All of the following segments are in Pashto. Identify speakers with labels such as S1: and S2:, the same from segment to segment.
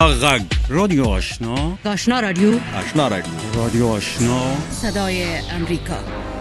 S1: غږ رادیو آشنا
S2: رادیو
S1: رادیو آشنا
S2: صدای امریکا.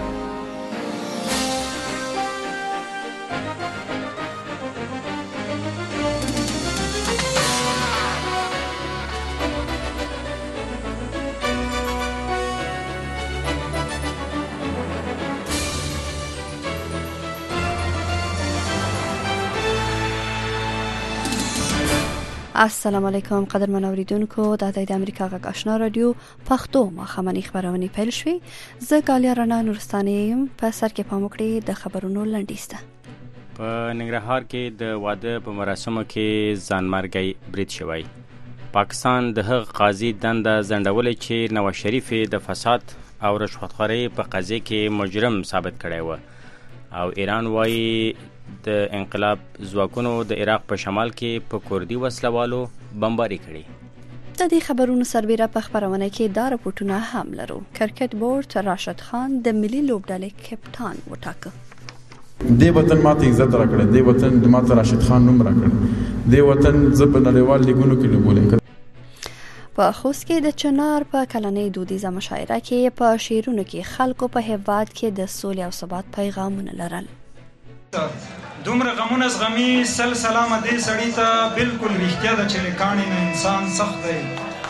S3: السلام علیکم قدرمن اوریدونکو د امریکا غږ آشنا رادیو پښتو مخامنی خبرونه پیل شوي. زه ګالیا رڼا نورستاني یم. په سر کې پام وکړئ د خبرونو لنډیسته.
S4: په ننګرهار کې د واده په مراسمو کې ځانمرګي برید شوی. پاکستان د هغه قاضي دنده ځنډولې چې نواز شریف د فساد او رشوتخورۍ په قضیه کې مجرم ثابت کړی و او ایران وايي د انقلاب ځواکونو د عراق په شمال کې په کوردي وسلوالو بمباري کړي.
S3: د دې خبرونو سربېره په خبرونه کې دا راپورټونه هم لرو. کرکټ بورډ راشد خان د ملي لوبډلې کپتان وټاکه.
S5: دې وطن ماته عزت راکړه، دې وطن ماته راشد خان نوم راکړه، دې وطن زه په نړیوال لیګونو کې لوبولم.
S3: په خوست کې د چنار په کلنۍ دودیزه مشاعره کې په شعرونو کې خلکو په هیواد کې د سولې او ثبات پیغامونه لرل.
S6: دومره غمونه زغمي سل سلامه دې سړی ته بالکل رښتیا ده چې لیکانې نه انسان سخت دی.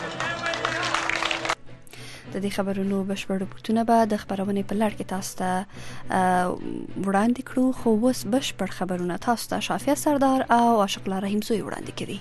S3: د دې خبرونو بشپړ راپورټونه به د خبرونې په لړ کې تاسو ته وړاندې کړو، خو اوس بشپړ خبرونه تاسو ته شافیه سردار او عاشق الله رحیم زوی وړاندې کوي.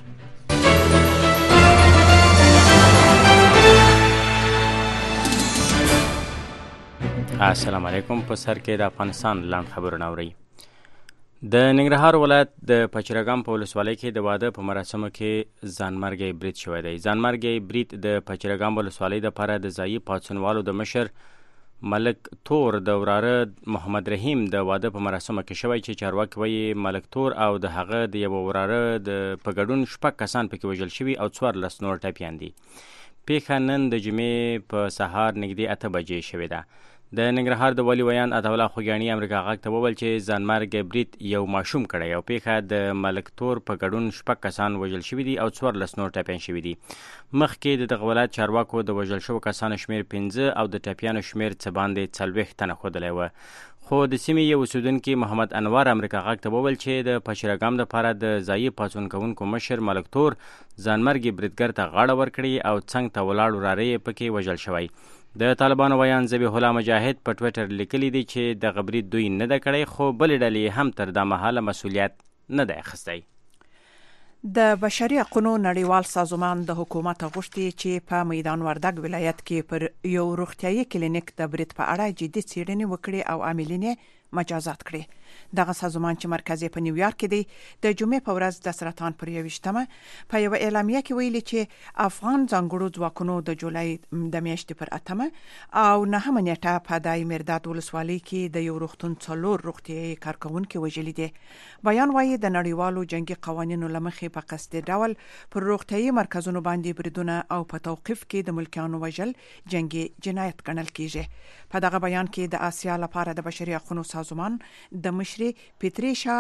S4: السلام علیکم. په سر کې د افغانستان لاند خبرونه اورئ. د ننګرهار ولایت د پچرګام په ولسوالۍ کې د واده په مراسمو کې ځانمرګي برید شوی دی. ځانمرګي برید د پچرګام ولسوالۍ لپاره د ځایي پاڅونوالو د مشر ملک تور د وراره محمد رحیم د واده په مراسمو کې شوی چې چارواکي وایي ملک تور او د هغه د یو وراره په ګډون 6 کسان پکې وژل شوي او 14 نور ټپیان دي. پیښه نن د جمعې په سهار نږدې 8 بجې شوې ده. د ننګرهار د والي ویان عطاالله خوږیاڼي امریکا غږ ته وویل چې ځانمرګي برید یو ماشوم کړی او پیښه د ملک تور په ګډون 6 کسان وژل شوي دي او 14 نور ټپیان شوي دي. مخکې د دغه ولایت چارواکو د وژل شوو کسانو شمیر 15 او د ټپیانو شمیر څه باندې 40 تنه ښودلی و. خو د سیمې یو اوسیدونکي محمد انور امریکا غږ ته وویل چې د پچرګام لپاره د ځایي پاڅون کوونکو مشر ملک تور ځانمرګي بریدګر ته غاړه ورکړي او څنګ ته ولاړ وراره یې پکې وژل شوی. د طالبانو ویان ذبیح الله مجاهد په ټویټر لیکلی دی چې د برید دوی نه ده کړی، خو بلې ډلې هم تر دا مهاله مسؤلیت نه دی اخیستی.
S7: د بشري حقوقو نړیوال سازمان د حکومت غوښتي چې په میدان وردګ ولایت کې پر یو روغتیايي کلینیک د برید په اړه جدي څېړنې وکړي او عاملین مجازات کړي. دغه سازمان چې مرکز په نیویارک کې دی د جمعې په ورځ د سرطان پر 21مه په یو اعلامیه کې ویلي چې افغان ځانګړو ځواکونو د جولای د میاشتې پر 8 او 9 نیټه په دای مرداد ولسوالۍ کې د یو روغتون 4 روغتیايي کارکونکو وژلي دي. بیان وايي د نړیوالو جنگي قوانینو لمخې په قصدي ډول پر روغتیايي مرکزونو باندې بریدونه او په توقيف کې د ملکیانو وژل جنگي جنایت ګڼل کیږي. په دغه بیان کې د آسیا لپاره د بشري حقوقو سازمان د مشري پیتریشا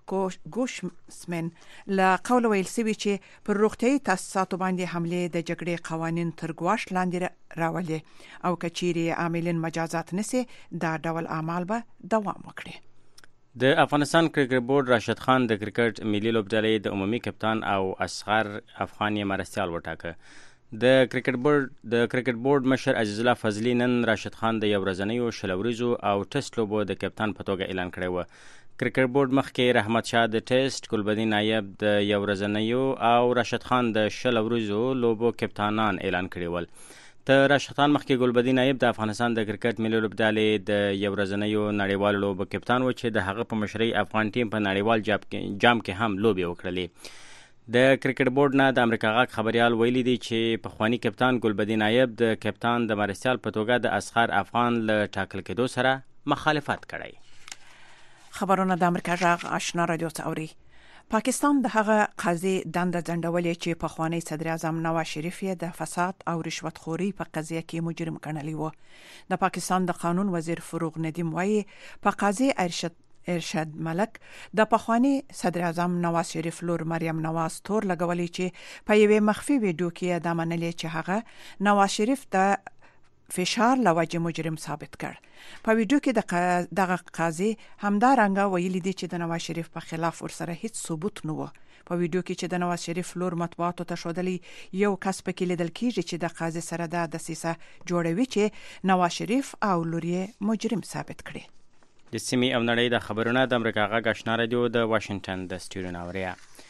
S7: ګوشمن له قول ویل سوي چې پر روغتیايي تاسیساتو باندې حمله د جګړې قوانین تر ګواښ لاندې راولي او کچيري عاملین مجازات نشي دا ډول اعمال به دوام وکړي.
S4: د افغانستان کرکټ بورډ راشد خان د کرکټ ملي لوبډلې د عمومي کپتان او اصغر افغاني مرستيال وټاکه. د کرکټ بورډ مشر عزیز الله فضلی نن راشد خان د یو ورځنیو شلوریزو او ټیسټ لوبو د کپتان په توګه اعلان کړی و. کرکټ بورډ مخکې رحمت شاه د ټیسټ، ګلبدین نایب د یو ورځنیو او راشد خان د شلوریزو لوبو کپتانان اعلان کړي ول. د راشد خان مخکې ګلبدین نایب د افغانستان د کرکټ ملي لوبډلې د یو ورځنیو نړیوالو لوبو کپتان و چې د هغه په مشرۍ افغان ټیم په نړیوال جام کې هم لوبې وکړلې. د کرکټ بورډ نه د امریکا غږ خبريال ویلي دی چې پخوانی کپتان ګلبدین نایب د کپتان د مرستيال په توګه د اصغر افغان له ټاکل کېدو سره مخالفت کړی.
S7: خبرونه د امریکا غږ آشنا رادیو ته اوري. پاکستان د هغه قاضي دنده ځنډولې چې پخوانی صدر اعظم نواز شریف د فساد او رشوت خوري په قضیه کې مجرم ګڼلی و. د پاکستان د قانون وزیر فروغ ندیم وايي په قاضي ارشاد ملک د پخوانی صدر اعظم نواز شریف لور مریم نواز تور لګولې چې په یوه مخفي ویډیو کې دا منلې چې هغه نواز شریف د فشار لوجه مجرم ثابت کړ. په ویډیو کې دغه قاضي همدارنګه ویلي دي چې د نواز شریف په خلاف ورسره هیڅ ثبوت نه و. په ویډیو کې چې د نواز شریف لور مطبوعاتو ته ښودلی یو کس پکې لیدل کیږي چې د قاضي سره د دسیسه جوړوي چې نواز شریف او لور یې مجرم ثابت کړي.
S4: د سیمې او نړۍ د خبرونه د امریکا غږ آشنا رادیو د واشنگټن د سټوډیو ناوریا.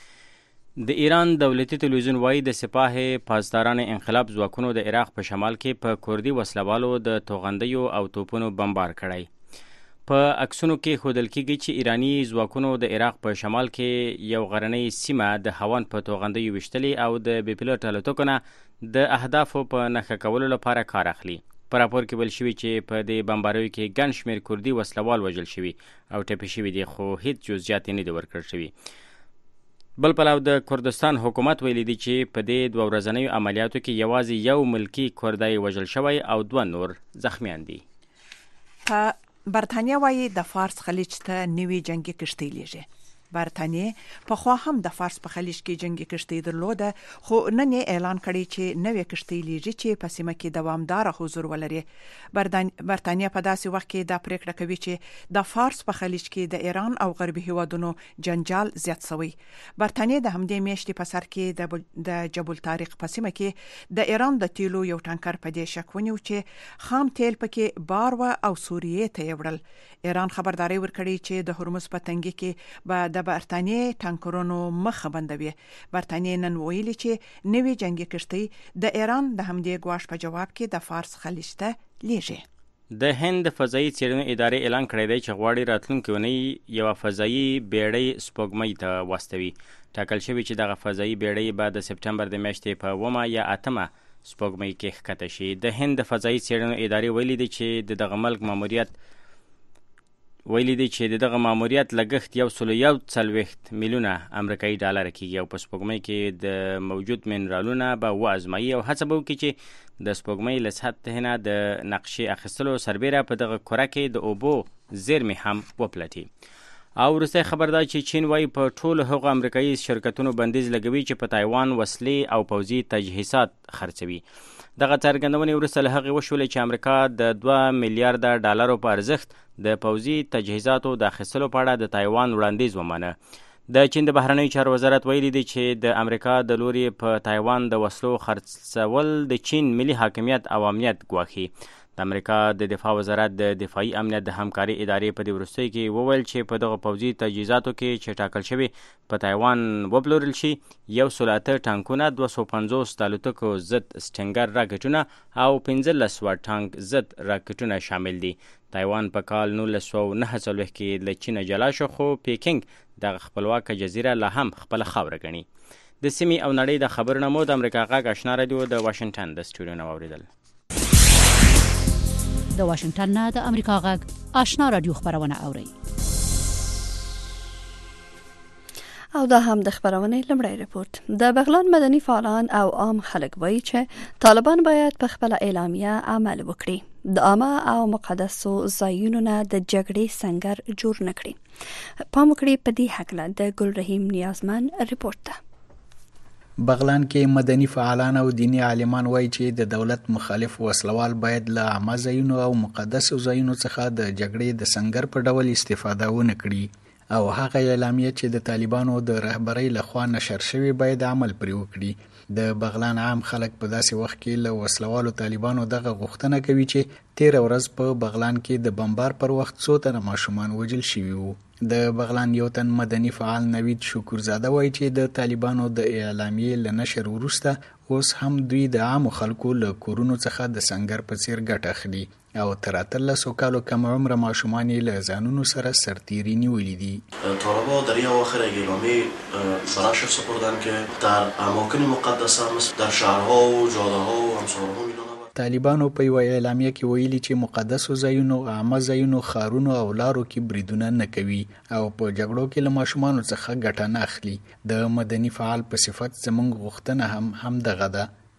S4: د ایران دولتي تلویزیون وایي د سپاه پاسداران انقلاب ځواکونو د عراق په شمال کې په کوردي وسلوالو د توغندیو او توپونو بمبار کړی. په عکسونو کې ښودل کېږي چې ایرانی ځواکونو د عراق په شمال کې یو غرنۍ سیمه د هاون په توغندیو ویشتلې او د بې پیلوټ الوتکو نه د اهدافو په نښه کولو لپاره کار اخلي. په راپور کې ویل شوي چې په دې بمباریو کې ګڼ شمېر کوردي وسلوال وژل شوي او ټپي شوي دي، خو هیڅ جزئیات یې نه دي ورکړل شوي. بل پلو د کردستان حکومت ویلي دي چې په دې 2 ورځنیو عملیاتو کې یوازې یو ملکی کوردی وژل شوی او 2 نور زخمیان دي.
S7: په برتانیا وایي د فارس خلیج ته نوې جنگي کشتۍ لیږي. برتانیې په خوا هم د فارس په خلیج کې جنگي کشتۍ درلوده، خو نن یې اعلان کړی چې نوې کشتۍ لیږي چې په سیمه کې دوامدار حضور ولري. برتانیې په داسې وخت کې دا پریکړه کوي چې د فارس په خلیج کې د ایران او غربي هیوادونو جنجال زیات شوی. برتانیې د همدې میاشتې په سر کې د جبل طارق په سیمه کې د ایران د تیلو یو ټانکر په دې شک ونیو چې خام تیل پکې بار و او سوریې ته یې وړل. ایران خبرداري ورکړي چې د هرمز په تنګي کې به د برتانیې ټانکرونو مخه بندوي. برتانیې نن ویلي چې نوې جنگي کشتۍ د ایران د همدې ګواښ په جواب کې د فارس خلیج ته لیږي.
S4: د هند فضایي څېړنو ادارې اعلان کړی دی چې غواړي راتلونکې اونۍ یوه فضایي بیړۍ سپوږمۍ ته واستوي. ټاکل شوي چې دغه فضایي بیړۍ به د سپټمبر د میاشتې په 1 یا 8 سپوږمۍ کې ښکته شي. د هند د فضایي څېړنو ادارې ویلي دي چې دغه ملک ماموریت لګښت 140 میلیونه امریکایي ډالر کېږي او په سپوږمۍ کې د موجود منرالونه به وازمایي او هڅه به وکړي چې د سپوږمۍ له سطحې نه د نقشې اخیستلو سربیره په دغه کره کې د اوبو زیرمې هم وپلټي. او وروستی خبر دا چې چین وایي په ټولو هغو امریکایي شرکتونو بندیز لګوي چې په تایوان وسلې او پوځي تجهیزات خرڅوي. دغه څرګندونې وروسته له هغې وشولې چې امریکا د 2 میلیارده ډالرو په ارزښت د پوځي تجهیزاتو د اخیستلو په اړه د تایوان وړاندیز ومنه. د چین د بهرنیو چارو وزارت ویلي دی چې د امریکا د لوري په تایوان د وسلو خرڅول د چین ملي حاکمیت او امنیت ګواښي. د امریکا د دفاع وزارت د دفاعي امنیت د همکاري ادارې په دې وروستیو کې وویل چې په دغه پوځي تجهیزاتو کې چې ټاکل شوي په تایوان وپلورل شي 108 ټانکونه، 250 د الوتکو ضد سټینګر راکټونه او 15 ټانک ضد راکټونه شامل دي. تایوان په کال 1949 کې له چین جلا شو، خو پیکینګ دغه خپلواکه جزیره لا هم خپله خاوره ګڼي. د سیمې او نړۍ د خبرونه مو د امریکا غږ آشنا رادیو د واشنگټن د سټوډیو نه واوریدل.
S2: د واشنگټن نه د امریکا غږ آشنا رادیو خبرونه اوري.
S3: او دا هم د خبرونې لمړی رپورت. د بغلان مدني فعالان او عام خلک وایي چې طالبان باید په خپل اعلامیه عمل وکړي، د عامه او مقدسو ځایونو نه د جګړې سنگر جوړ نه کړي. پام وکړئ په دې هکله د ګل رحیم نیازمن رپورت ده.
S8: بغلان کې مدني فعالان او دینی عالمان وایي چې د دولت مخالف وسلوال باید له عامه ځایونو او مقدسو ځایونو څخه د جګړې د سنگر په ډول استفاده ونه کړي او هغه اعلامیه چې د طالبانو د رهبرۍ لخوا نشر شوی باید عمل پرې وکړي. د بغلان عام خلک په داسې وخت کې له وسلوالو طالبانو دغه غوښتنه کوي چې 13 ورځ په بغلان کې د بمبار پر وخت 100 تنه ماشومان وژل شوي وو. د بغلان یو تن مدني فعال نوید شکرزاده وایي چې د طالبانو د اعلامیې له نشر وروسته اوس هم دوی د عامو خلکو له کورونو څخه د سنگر په څیر ګټه اخلي او تر 13 کالو کم عمر ماشومان یې له ځانونو سره سرتیري نیولي دي.
S9: طالبا در این اواخر اعلامیه فراشف سپردن که در اماکن مقدسه مثل در شهرها و جاده ها و امصارها
S8: طالبانو په یو اعلامیه کې ویلي چې مقدسو ځایونو، عامه ځایونو، ښارونو او لارو کې بریدونه نه کوي او په جګړو کې له ماشومانو څخه ګټه نه اخلي. د مدني فعال په صفت زموږ غوښتنه هم دغه ده.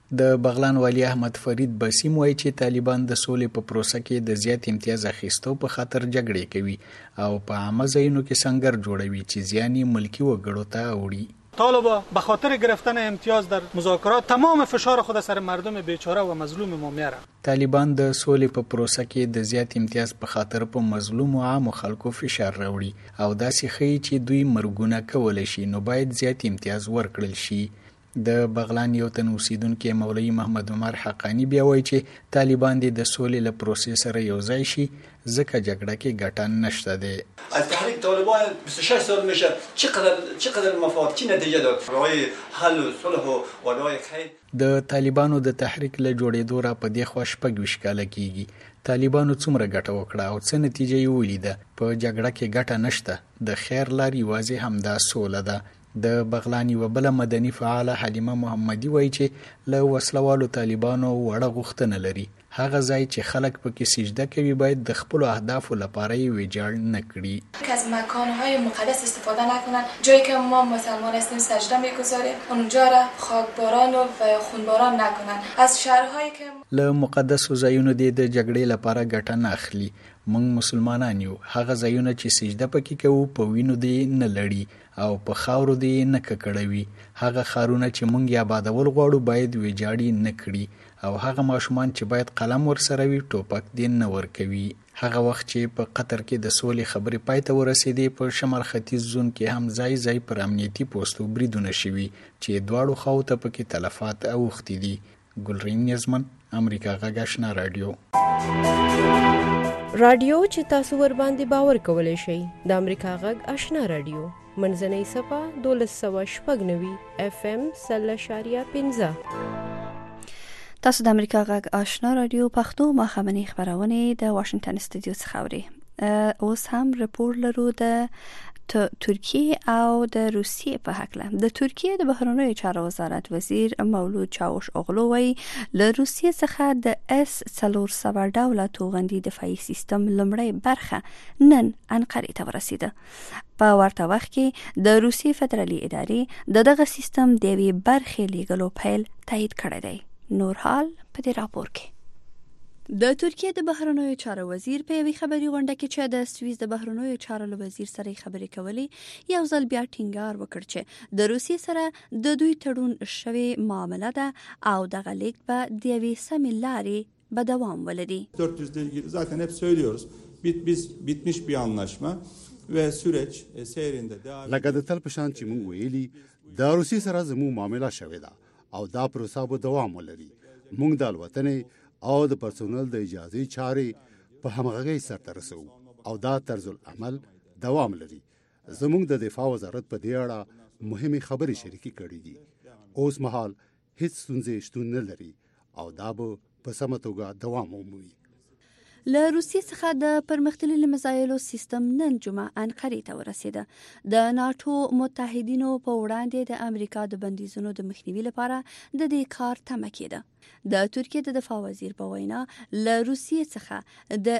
S8: د بغلان والی احمد فرید بسیم وایي چې طالبان د سولې په پروسه کې د زیات امتیاز اخیستو په خاطر جګړې کوي او په عامه ځایونو کې سنگر جوړوي چې زیان ملکی وګړو ته اوړي.
S10: طالبان به خاطر گرفتن امتیاز در مذاکرات تمام فشار خود سر مردم بیچاره و مظلوم ما میاره.
S8: طالبان د سولې په پروسه کې د زیات امتیاز په خاطر په مظلوم او عام خلکو فشار راوړي او داسې ښیي چې دوی مرګونه کولای شي نو باید زیات امتیاز ورکړل شي. د بغلان یو تن اوسیدونکي مولوي محمد عمر حقانی بیا وایي چې طالبان د سولې له پروسې سره یو ځای شي ځکه جګړه کې ګټه نشته ده.
S11: از تحریک طالبان 26 سال میشه چقدر مفاد چی نتیجه داد برای حل و صلح و ودای خیر.
S8: د طالبانو د تحریک له جوړېدو را په دې خوا 26 کاله کېږي. طالبانو څومره ګټه وکړه او څه نتیجه یې ولیده؟ په جګړه کې ګټه نشته. د خیر لار یوازې همدا سوله ده. د بغلان یو بل مدني فعال حلیمه محمدي وایي چې له وسلوالو طالبانو وړه غوښتنه لري. هغه ځای چې خلک پکې سجده کوي باید د خپل اهدافو لپاره یې ویجاړ نه کړي.
S12: از مکانهای مقدس استفاده نکنن. جایی که ما مسلمان هستیم سجده میگذاریم اونجا را خاکباران و خونباران نکنن. از شهرهایی که
S8: له مقدسو ځایونو د جګړې لپاره ګټه نه اخلي. موږ مسلمانان یو. هغه ځایونه چې سجده پکې کوو په وینو دی نه لړي او په خاورو دی نه ککړوي. هغه خارونه چې موږ یې آبادول غواړو باید ویجاړي نه کړي او هغه ماشومان چې باید قلم ورسره وي ټوپک دی نه ورکوي. هغه وخت چې په قطر کې د سولې خبرې پای ته ورسېدې په شمال ختیځ زون کې هم ځای ځای پر امنیتي پوستو بریدونه شوي چې دواړو خواو ته پکې تلفات اوښتي دي. ګلرین نیزمن، امریکا غږ آشنا رادیو.
S13: رادیو چې تاسو ور باندې باور کولای شئ د امریکا غږ آشنا رادیو منځنۍ صفه 1290 FM 0.15.
S3: تاسو د امریکا غږ آشنا رادیو پښتو ماښامنۍ خبرونه د واشنگټن استودیو څخه اورئ. اوس هم رپورټ لرو د ترکیه او د روسیې په هکله. د ترکیه د بهرنیو چارو وزارت وزیر مولود چاوش اوغلو وایي له روسیې څخه د S-400 ډوله توغندي دفاعي سیستم لومړی برخه نن انقرې ته ورسېده. په ورته وخت کې د روسیې فدرالي ادارې د دغه سیستم د یوې برخې لیږلو پیل تایید کړی دی. نور حال په دې راپور کې. د ترکیه د بهرنیو چارو وزیر په یوې خبري غونډه کې چې د سویس د بهرنیو چارو وزیر سره خبرې کولې یو ځل بیا ټینګار وکړ چې د روسیې سره د دوی تړون شوی معامله ده او دغه لیک به د یوې سمې لارې به دوام ولري.
S14: 400 ile ilgili zaten hep söylüyoruz. Bitmiş bir anlaşma ve süreç seyrinde devam.
S15: لکه د تل په شان چې موږ ویلي د روسیې سره زموږ معامله شوې ده او دا پروسه به دوام ولري. موږ د الوتنې او د پرسونل د اجازې چارې په همغږۍ سرته رسو او دا طرز العمل دوام لري. زموږ د دفاع وزارت په دې اړه مهمې خبرې شریکې کړې دي. اوس مهال هیڅ ستونزې شتون نه لري او دا به په سمه توګه دوام ومومي.
S3: له روسیې څخه د پرمختللي میزایلو سیستم نن جمعه انقرې ته ورسېده. د ناتو متحدینو په وړاندې د امریکا د بندیزونو د مخنیوي لپاره د دې کار تمه کېده. د ترکیه د دفاع وزیر په وینا له روسیې څخه د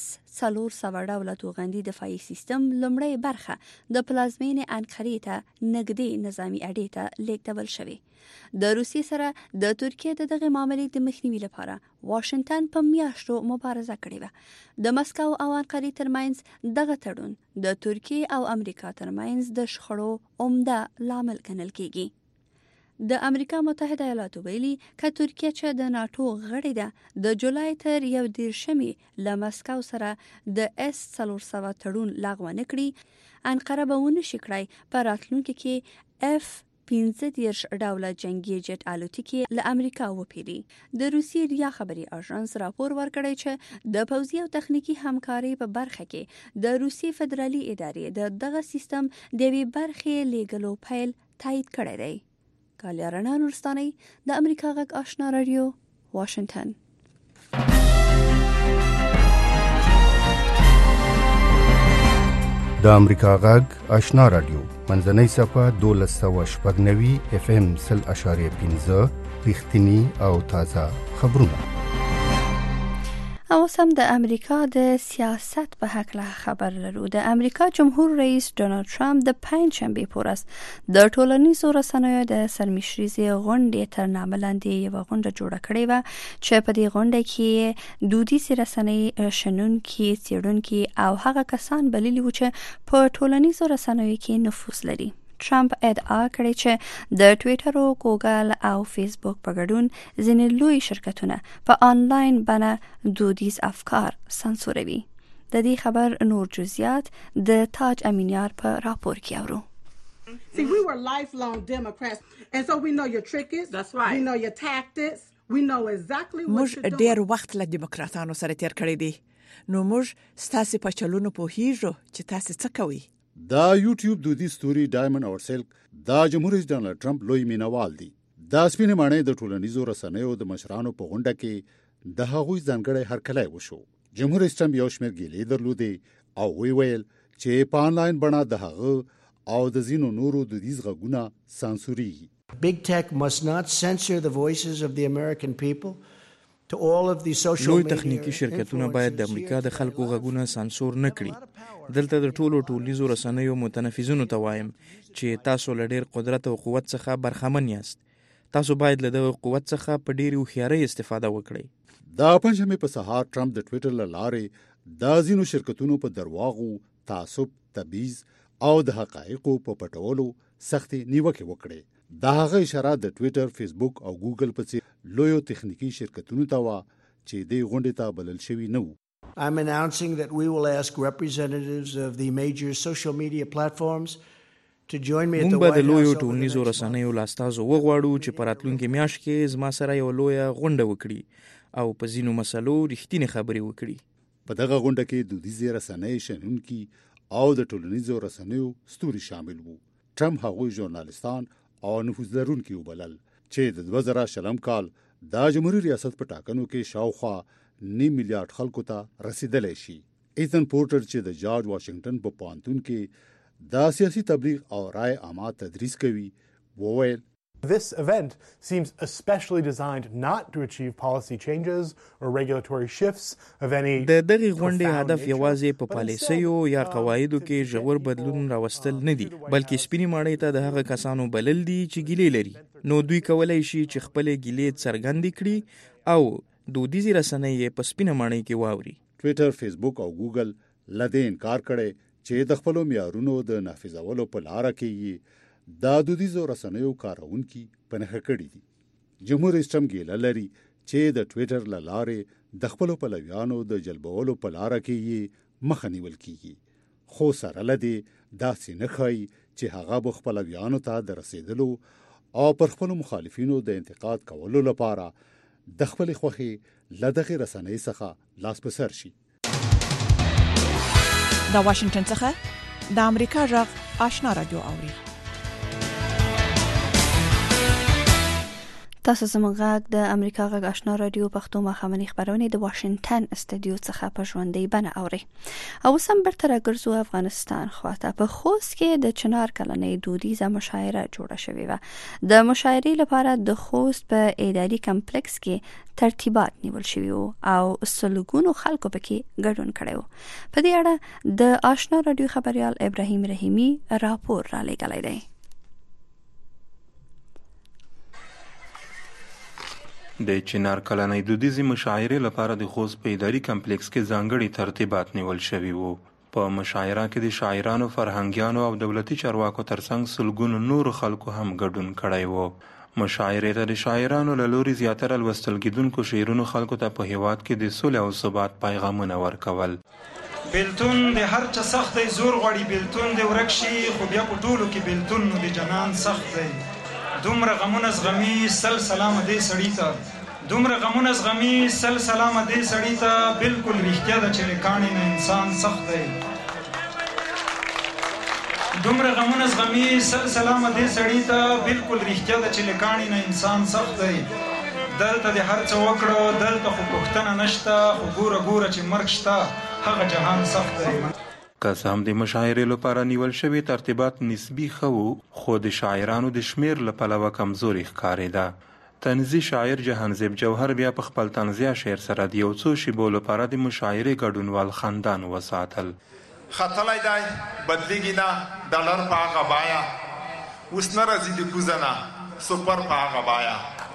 S3: S-400 ډوله توغندي دفاعي سیستم لومړی برخه د پلازمینې انقرې ته نږدې نظامی اډې ته لیږدول شوی. د روسیې سره د ترکیه د دغه معاملې د مخنیوي لپاره واشنگټن په میاشتو مبارزه کړې وه. د مسکو او انقرې ترمنځ دغه تړون د ترکیه او امریکا ترمنځ د شخړو عمده لامل ګڼل کېږي. د امریکا متحده ایالاتو ویلي که ترکیه چې د ناتو غړې ده د جولای تر 11 له مسکو سره د S-400 تړون لغوه نه کړي انقره به ونه شي کړای په راتلونکي کې F-15 ډوله جنگي جټ الوتکې له امریکا وپیري. د روسیې ریا خبري اژانس راپور ورکړی چې د پوځي او تخنیکی همکاري په برخه کې د روسیې فدرالي ادارې د دغه سیستم د یوې برخې لیږلو پیل تایید کړی دی. کالیا رڼا نورستاني د امریکا غږ آشنا رادیو واشنگټن.
S15: د امریکا غږ آشنا رادیو منځنۍ صفه 1290 FM 0.15 رښتینی او تازه خبرونه.
S3: او سم د امریکا د سیاست په حق له خبر لرو. د امریکا جمهور رئیس ډونالد ټرمپ د پنځشنبه پورس د ټولنیزو رسنیو د سرمشريزي غونډې تر نامه لاندې یو غونډه جوړه کړې و چې په دې غونډه کې دودیزي رسنۍ شنونکي، څېړونکي او هغه کسان بللي و چې په ټولنیزو رسنیو کې نفوذ لري. ټرمپ ادعا کړې چې د ټویټر او ګوګل او فیسبوک په ګډون ځینې لوی شرکتونه په آنلاین بڼه دودیز افکار سانسوروي. د دې خبر نور جزئیات د تاج امینیار په راپور کې اورو.
S16: See, we were lifelong Democrats, and so we know your tricks. That's right. We know your tactics. We know exactly what you're doing.
S7: ډېر وخت له دیموکراتانو سره تیر کړی دی. نو موږ ستاسو په چلونو پوهیږو چې تاسو څه کوئ.
S15: دا یوټیوب دودی ستوري ډایمنډ اور سلک دا جمهور رئیس ډونالد ټرمپ لوی مینوال دی. دا سپینې ماڼۍ د ټولنیزو رسنیو د مشرانو په غونډه کې د هغوی ځانګړی هرکلی وشو. جمهور رئیس ټرمپ یو شمېر ګیلې درلودې او ویل چې په آنلاین بڼه د هغه او د ځینو نورو دودیز غږونه سانسورېږي.
S17: Big tech must not censor the voices of the American people.
S18: لوی تخنیکی شرکتونه باید د امریکا د خلکو غږونه سانسور نه کړي. دلته د ټولو ټولنیزو رسنیو متنفذینو ته وایم چې تاسو له ډېر قدرت او قوت څخه برخمن یاست. تاسو باید له دغه قوت څخه په ډېرې هوښیارۍ استفاده وکړئ.
S15: دا پنځمې په سهار ټرمپ د ټویټر له لارې دا ځینو شرکتونو په درواغو، تعصب، تبعیض او د حقایقو په پټولو سختې نیوکې وکړې. دا هغه اشاره د ټویټر، فیسبوک او ګوګل په څیر لویو تخنیکی شرکتونو ته وا چې دې غونډې ته بلل شوي نه وو.
S17: I'm announcing that we will ask representatives of the major social media platforms to join me at the White House.
S18: موږ به د لویو ټولنیزو رسنیو له استازو وغواړو چې په راتلونکي میاشت کې زما سره یو لویه غونډه وکړي او په ځینو مسلو رښتینې خبرې وکړي.
S15: په دغه غونډه کې دودیزې رسنۍ شنونکي او د ټولنیزو رسنیو ستوري شامل وو. ټرمپ هغوی ژورنالستان او نفوذ لرونکي وبلل چې د 2020 کال دا جمهوریت ریاست په ټاکنو کې شاوخوا 9 میلیارډ خلکو ته رسیدلی شي. ایتن پورټر چې د جارج واشنگټن په پوهنتون کې دا سیاسي تبلیغ او رای عامه تدریس کوي وویل
S19: This event seems especially designed not to achieve policy changes or regulatory shifts of any
S18: د دغه غونډې هدف یوازې په پالیسیو یا قواعدو کې ژور بدلون راوستل نه دي، بلکې سپینې ماڼۍ ته د هغه کسانو بلل دي چې ګیلې لري. نو دوی کولای شي چې خپل ګیلې څرګندې کړي او دودیزي رسنۍ یې په سپینه ماڼۍ کې واوري.
S15: ټویټر، فیسبوک او ګوګل لدې انکار کړي چې د خپلو معیارونو د نافذولو په لاره کې دا دودیزو رسنیو کارونکي په نښه کړي دي. جمهور رئیس ټرمپ ګیله لري چې د ټویټر له لارې د خپلو پلویانو د جلبولو په لاره کې یې مخه نیول کیږي، خو سره له دې داسې نه ښایي چې هغه به خپلو پلویانو ته د رسېدلو او پر خپلو مخالفینو د انتقاد کولو لپاره د خپلې خوښې له دغې رسنۍ څخه لاس په سر شي.
S7: د واشنگټن څخه د امریکا غږ آشنا رادیو اوري.
S3: تاسو زموږ غږ د امریکا غږ آشنا رادیو پښتو ماښامنۍ خبرونه د واشنگټن استودیو څخه په ژوندۍ بڼه اوري. او سم برته راګرځو افغانستان خواته. په خوست کې د چنار کلنۍ دودیزه مشاعره جوړه شوې وه. د مشاعرې لپاره د خوست په اداري کمپلیکس کې ترتیبات نیول شوي وو او سلګونو خلکو پکې ګډون کړی وو. په دې اړه د آشنا رادیو خبريال ابراهیم رحیمی راپور را لېږلی دی.
S20: د چنار کلنۍ دودیزې مشاعرې لپاره د خوست په اداري کمپلیکس کې ځانګړي ترتیبات نیول شوي وو. په مشاعره کې د شاعرانو، فرهنګیانو او دولتي چارواکو ترڅنګ سلګونو نورو خلکو هم ګډون کړی وو. مشاعرې ته د شاعرانو له لوري زیاتره لوستل کېدونکو شعرونو خلکو ته په هیواد کې د سولې او ثبات پیغامونه ورکول.
S6: بیلتون د هر چا سخت دی، زور غواړي بیلتون دی ورک شي، خو بیا په ټولو کې بیلتون نو د جنان سخت دی. دومره غمونه زغمي سل سلامه دې سړي ته، دومره غمونه زغمي سل سلامه دې سړي ته، بالکل رښتیا ده چې له کاڼي نه انسان سخت دی. دومره غمونه زغمي سل سلامه دې سړي ته، بالکل رښتیا ده چې له کاڼي نه انسان سخت دی. دلته د هر څه وکړو، دلته خو پوښتنه نشته، خو ګوره چې مرګ شته، هغه جهان سخت دی.
S20: که څه هم د مشاعرې لپاره نیول شوي ترتیبات نسبي ښه وو، خو د شاعرانو د شمېر له پلوه کمزوري ښکارېده. طنزي شاعر جهانزیب جوهر بیا په خپل طنزیه شعر سره د یو څو شیبو لپاره د مشاعرې ګډونوال خاندان وساتل.
S21: خطلی دی بدلیږي نه ډالر په هغه بایه، اوس نه راځي د کوزه نه سوپر په هغه بایه.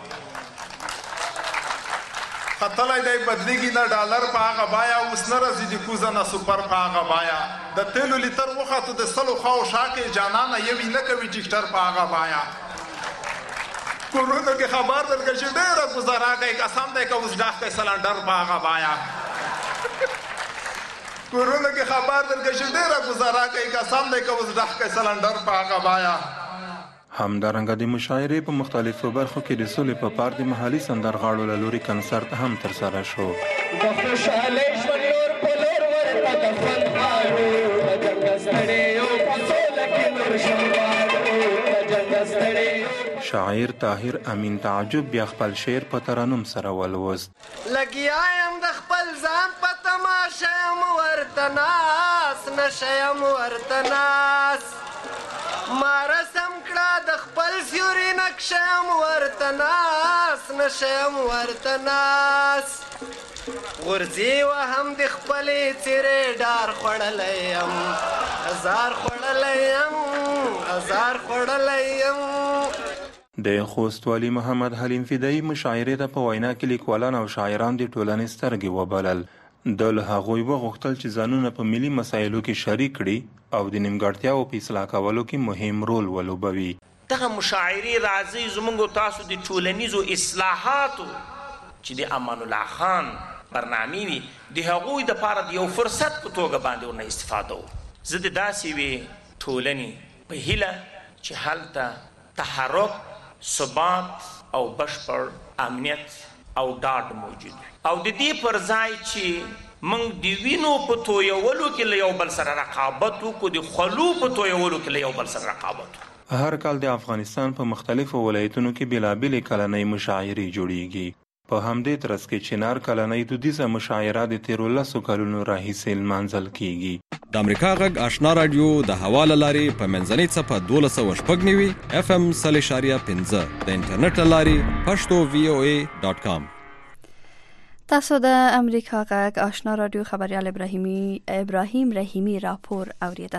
S21: خطلی دی بدلیږي نه ډالر په هغه بایه، اوس نه راځي د کوزه نه سوپر په هغه بایه. د تیلو لیتر وخته د سلو خواو شاکې جانانه یوې نه کوي ټیکټر په هغه بایه. کورونو کې خبر درکړه چې ډېره ګزاره کوي، قسم دی که اوس ډاک کوي سلنډر په هغه بایه. کورونو کې خبر درکړه چې ډېره ګزاره کوي، قسم دی که اوس ډاک کوي سلنډر په هغه بایه.
S20: همدارنګه د مشاعرې په مختلفو برخو کې د سولې په پار د محلي سندرغاړو له لوري کنسرت هم ترسره شو. شاعر طاهر امین تعجب بیا خپل شعر په ترنم سره ولوست.
S22: لګیا یم د خپل ځان په تماشه یم ورته ناس، نشه یم ورته ناس، ما رسم کړه د خپل سیوري نقشه یم ورته ناس، نشه یم ورته ناس، غورځي وهم د خپلې څېرې ډار خوړلی یم، هزار خوړلی یم، هزار خوړلی یم.
S20: د خوست والي محمد حلیم فدایي مشاعرې ته په وینا کې لیکوالان او شاعران د ټولنې سترګې وبلل. د له هغوی وغوښتل چې ځانونه په ملي مسایلو کې شریک کړي او د نیمګړتیاو په اصلاح کولو کې مهم رول ولوبوي.
S23: دغه مشاعرې راځي زموږ تاسو د ټولنیزو اصلاحاتو چې د امان الله خان برنامې وي د هغوی دپاره د یو فرصت په توګه باندې ورنه استفاده و. زه د داسې یوې ټولنې په هیله چې هلته تحرک، ثبات او بشپړ امنیت او ډاډ موجود وي، او د دې پر ځای چې موږ د وینو په تویولو کې له یو بل سره رقابت وکړو، د خولو په تویولو کې له یو بل سره رقابت وکړو.
S20: هر کال د افغانستان په مختلفو ولایتونو کې بېلابېلې کلنۍ مشاعرې جوړیږي. په همدې ترڅ کې چنار کلنۍ دودیزه مشاعره د تیرو 10 کلونو راهیسې لمانځل کیږي.
S24: د امریکا غږ آشنا رادیو د هوا له لارې په منځنۍ څپه 12.9 FM 0.5 د انټرنیټ له لارې پښتو voa.com.
S3: تاسو د امریکا غږ آشنا رادیو خبريال ابراهیم رحیمی راپور اوریده.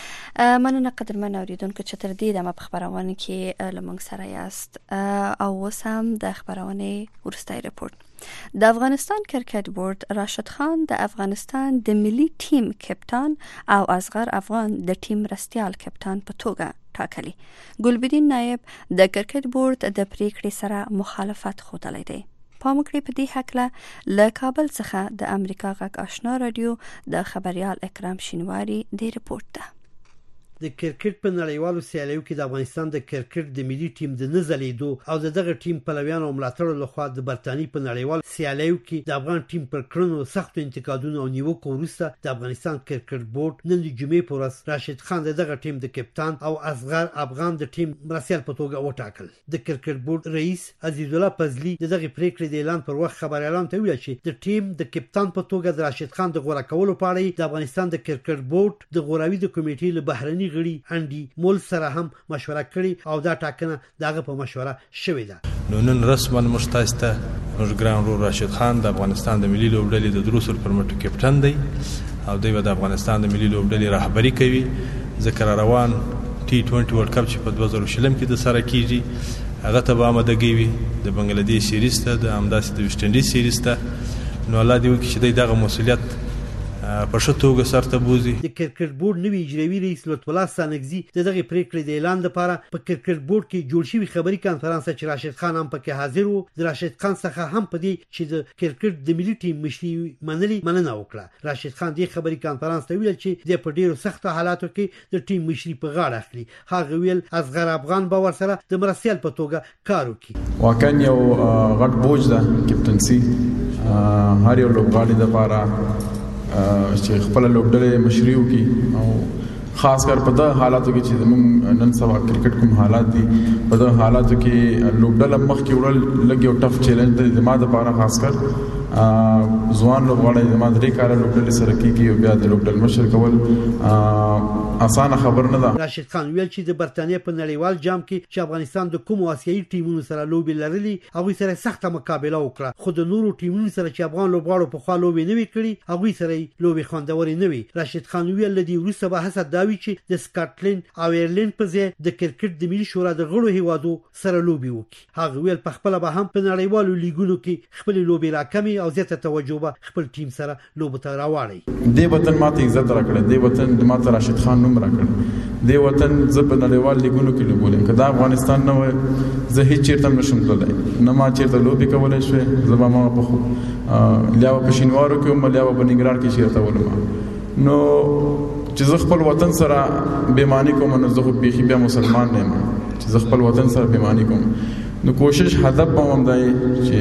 S3: مننه قدرمن اوریدونکو چې تر دې دمه په خبرونه کې لمونږ سره یاست او اوس هم د خبرونه ورستای رپورت. د افغانستان کرکټ بورډ راشد خان د افغانستان د ملي ټیم کپتان او اصغر افغان د ټیم مرستیال کپتان په توګه ټاکلي. ګلبدین نایب د کرکټ بورډ د پریکړې سره مخالفت خوتلی دی. پامکړې په دې حقله له کابل څخه د امریکا غږ آشنا رادیو د خبريال اکرام شینواری دی رپورت ده.
S25: د کرکټ په نړیوالو سیالیو کې د افغانستان د کرکټ د ملي ټیم د نزلېدو او دغه ټیم پلویانو او ملاتړو لخوا د برتانی په نړیوالو سیالیو کې د افغان ټیم پر کړنو سختو انتقادونو او نیوکو وروسته د افغانستان کرکټ بورډ نن د جمعې په ورځ راشد خان دغه ټیم د کپتان او اصغر افغان د ټیم مرستیال په توګه وټاکل. د کرکټ بورډ رئیس عزیز الله فضلی دغه پریکړې د اعلان پر وخت خبريالانو ته ویل چې د ټیم د کپتان په توګه د راشد خان د غوړه کولو په اړه د افغانستان د کرکټ بورډ د غوراوي د کمیټې له بهرني غړي انډي مول سره هم مشوره کړې او دا ټاکنه دغه په مشوره شوې ده.
S26: نو نن رسما مشتاسته موږ ګران رو راشد خان د افغانستان د ملي لوبډلې د دروسر پرمټ کپټن دی او دوی د افغانستان د ملي لوبډلې رهبری کوي. ذکر روان T20 ورلد کپ چې په 2020 کې د سره کیږي هغه ته به آمادګي وي د بنگلاديش سیریز ته د امداسي د ویسټ انډیز سیریز ته. نو الله دې وکړي چې دغه مسؤلیت په شتوګه سرته بوزي.
S25: د کرکټ بورډ نوی اجرایي رئیس لطف الله سانګزي دغه پریکړې د اعلان لپاره په کرکټ بورډ کې جوړ شوی خبري کانفرنس چې راشد خان هم پکې حاضر وو. د راشد خان څخه هم په دې چې د کرکټ د ملي ټیم مشري مننه وکړه. راشد خان دې خبري کانفرنس ته ویل چې د په ډیرو سختو حالاتو کې د ټیم مشري په غاړه اخلي. هغه ویل اصغر افغان به ورسره د مرستیال په توګه کار وکړي.
S5: واقعا یو غټ بوج ده کپټنسي هر یو لوبغاړي د لپاره چې خپل لوبډلې مشري وکړي او خاص کر په دغه حالاتو کې چې موږ نن سبا کرکټ کوم حالات دي په دغه حالاتو کې لوبډله مخ کې وړل لګي او ټف چیلنج دی زما د لپاره خاص کر ځوان لوبغاړی زما 3 کاله لوبډلې سره کېږي او بیا د لوبډل مشر کول اسانه خبر نه ده.
S25: راشد خان ویل چې د برتانیې په نړیوال جام کې چې افغانستان د کوم آسیایي ټیمونو سره لوبي لرلي هغه سره سخته مقابله وکړه، خو د نورو ټیمونو سره چې افغان لوبغاړو په خوا لوبي نه وکړي هغه سره لوبي خوندوري نه وي. راشد خان ویل لدی وروسته به هڅه داوي چې د سکاټلند او ایرلند په ځای د کرکټ د ملي شورا د غړو هیوادو سره لوبي وکړي. هغه ویل په خپل به هم په نړیوالو لیګونو کې خپل لوبي راکمي او زیاته توجه به خپل ټیم سره لوب ته راوړي.
S5: دی وطن ماته عزت راکړه، دی وطن ماته راشد خان نوم راکړ، دی وطن زه په نړیوال لیګونو کې لوبولم. کدا افغانستان نه وای زه هیڅ چیرته نشم تللی، نه ما چیرته لوبي کولای شوې. زما ما په لیاو په شینوارو کې هم لیاو په ننګرهار کې چیرته ولم. نو چې زه خپل وطن سره بېمانی کوم نو زه خو بیخي بیا مسلمان نه یم چې زه خپل وطن سره بېمانی کوم. نو کوشش هدف به هم دی چې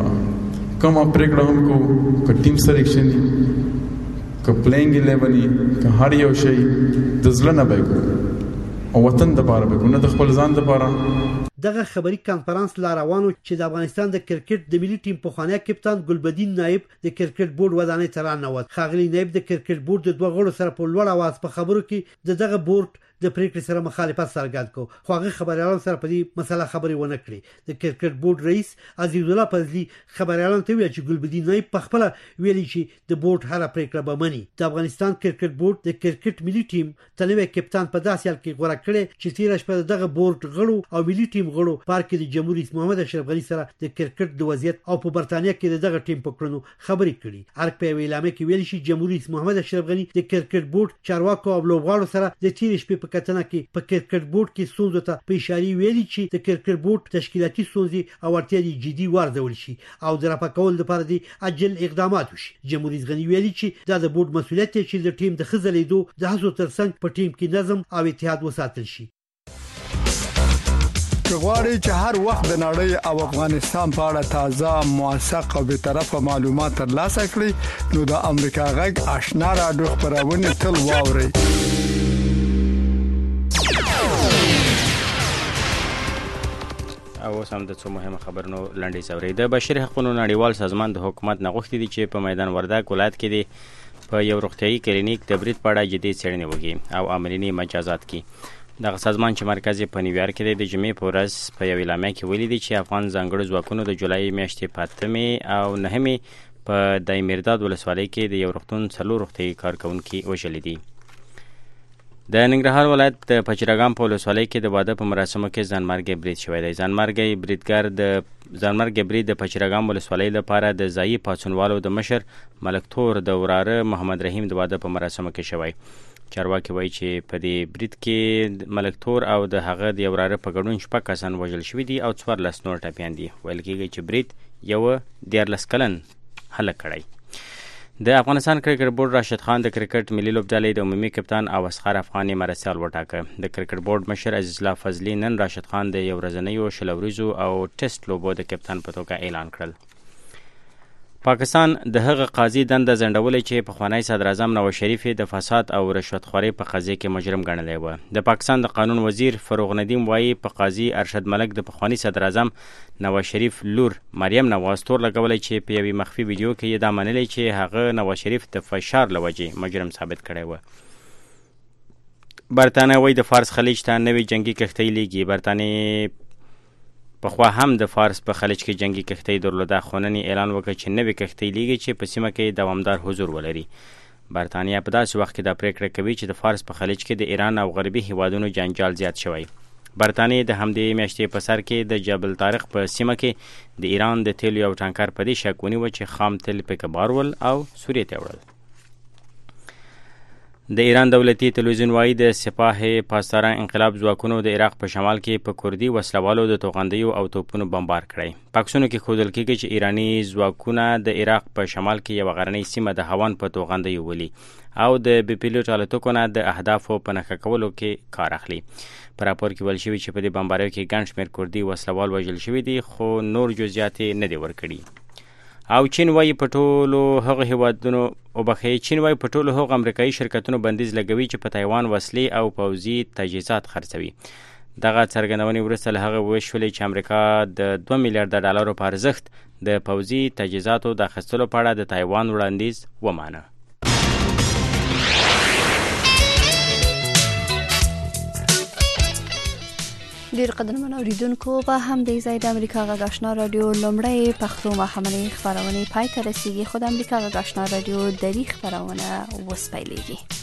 S5: کوم پرېکړه هم کو که ټیم سلیکشن دي که پلینګ 11 که هر یو شی د زړه نه به کوو او وطن دپاره به کوو، نه د خپل ځان دپاره.
S25: دغه خبري کانفرنس لا روانو چې د افغانستان د کرکټ د ملي ټیم پخوانی کپتان ګلبدین نایب د کرکټ بورډ ودانۍ ته راننوت. ښاغلي نایب د کرکټ بورډ د 2 غړو سره په لوړ اواز په خبرو کې دغه بورډ د پریکړې سره مخالفت څرګند کړ، خو هغه خبريالان سره په دې مسله خبرې ونه کړې. د کرکټ بورډ رئیس عزیز الله فضلي خبريالان ته ویل چې ګلبدین نایب په خپل ویلي چې د بورډ هر پریکړه به مني. د افغانستان کرکټ بورډ د کرکټ ملي ټیم تنوي کپتان په داسې حال کې غوړه کړې چې تیر شپه دغه بورډ غړو او ملي ټیم غړو پارک د جمهور رئیس محمد اشرف غنی سره د کرکټ د وضعیت او په برتانیې کې دغه ټیم په کړنو خبرې کړي. ارګ په اعلامیه کې ویل شي جمهور رئیس محمد اشرف غنی د کرکټ بورډ چارواکو او لوبغاړو سره د تیر شپې په کتنه کې په کرکټ بورډ کې ستونزو ته په اشاره ویلي چې د کرکټ بورډ تشکیلاتي ستونزې او اړتیا جدي واردول شي او د رافع کول لپاره د عاجل اقدامات وشي. جمهور رئیس غنی ویلي چې دا د بورډ مسؤلیت دی چې د ټیم د خزلیدو د هڅو ترڅنګ په ټیم کې نظم او اتحاد وساتل شي.
S1: غواړئ چې هر وخت د نړۍ او افغانستان په اړه تازه، موثق او بیطرفه معلومات ترلاسه کړئ نو د امریکا غږ آشنا راډیو خبرونه تل واورئ.
S2: او سم د څو مهمه خبرونو لنډیز اورئ. د بشري حقوقو نړیوال سازمان د حکومت نغښتي دي چې په میدان وردګ ولایت کې دی په یو روغتيایي کلینیک د برید په اړه جدي څېړنې وکړي او عاملین مجازات کړي. دغه سازمان چې مرکز په نیویارک کې د جمعې په ورځ په یو اعلامیه کې ویلي دي چې افغان ځانګړو ځواکونو د جولای میاشتې په 8 او 9 په دایمیرداد ولسوالۍ کې د یو روغتون 4 روغتيایي کارکونکي وژلي دي. د ننګرهار ولایت د پچرګام په ولسوالۍ کې د واده په مراسمو کې ځانمرګي برید شوی دی. ځانمرګي برید د پچرګام ولسوالۍ لپاره د ځایي پاڅونوالو د مشر ملک تور د وراره محمد رحیم د واده په مراسمو کې شوی. چارواکي وایي چې په دې برید کې ملک تور او د هغه د وراره په ګډون 6 کسان وژل شوي دي او 14 نور ټپیان دي. ویل کېږي چې برید یو 14 کلن هلک کړی. د افغانستان کرکټ بورډ راشد خان د کرکټ ملي لوبډلې د عمومي کپتان او اسخر افغاني مرستیال وټاکه. د کرکټ بورډ مشر عزیز الله فضلي نن راشد خان د یو ورځنیو شلوریزو او ټیسټ لوبو د کپتان په توګه اعلان کړل. پاکستان د هغه قاضي دنده ځنډولې چې پخوانی صدر اعظم نواز شریف د فساد او رشوت خورۍ په قضیه کې مجرم ګڼلی و. د پاکستان د قانون وزیر فروغ ندیم وایي په قاضي ارشد ملک د پخوانی صدر اعظم نواز شریف لور مریم نواز تور لګولی چې په یوې مخفي ویډیو کې یې دا منلی چې هغه نواز شریف د فشار له وجې مجرم ثابت کړی و. برطانیه وایي د فارس خلیج ته نوې جنګي کښتۍ لیږي. برطانیې پخوا هم د فارس په خلیج کې جنگي کښتۍ درلوده، خو نن اعلان وکړ چې نوې کښتۍ لیږي چې په سیمه کې دوامدار حضور ولري. برطانیه په داسې وخت کې دا پریکړه کوي چې د فارس په خلیج کې د ایران او غربي هیوادونو جنجال زیات شوی. برطانیه د همدې میاشتې په سر کې د جبل طارق په سیمه کې د ایران د تیلو یو ټانکر په دې شک ونیوه چې خام تیل پکې بارول او سوریې ته وړل. د ایران دولتي تلویزیون وایي د سپاه پاسداران انقلاب ځواکونو د عراق په شمال کې په کردي وسلوالو د توغندیو او توپونو بمبار کړی. پاکستان کې ښودل کېږي چې ایرانی ځواکونه د عراق په شمال کې یو غرنۍ سیمه د هوان په توغندیو ولي او د بي پیلوټ الوتکو نه د اهدافو په نښه کولو کې کار اخلي. په راپور کې ویل شوي چې په دې بمباریو کې ګڼ شمېر کردي وسلوال وژل شوي دي، خو نور جزئیات نه دي ورکړي. او چین وایي په ټولو هغه هیوادونو چین وایي په ټولو هغه امریکایي شرکتونو بندیز لګوي چې په تایوان وسلې او پوځي تجهیزات خرڅوي. دغه څرګندونې وروسته له هغه وشولې چې امریکا د 2 میلیارډ ډالرو په ارزښت د پوځي تجهیزاتو د اخیستلو په اړه د تایوان وړاندیز ومانه.
S3: ډیر قدرمن اوریدونکو په همدې ځای د امریکا غږ آشنا رادیو لومړی پښتو ماښامنۍ خپرونې پای ته رسیږي. خو د امریکا غږ آشنا رادیو دری خپرونه وسپیلیږي.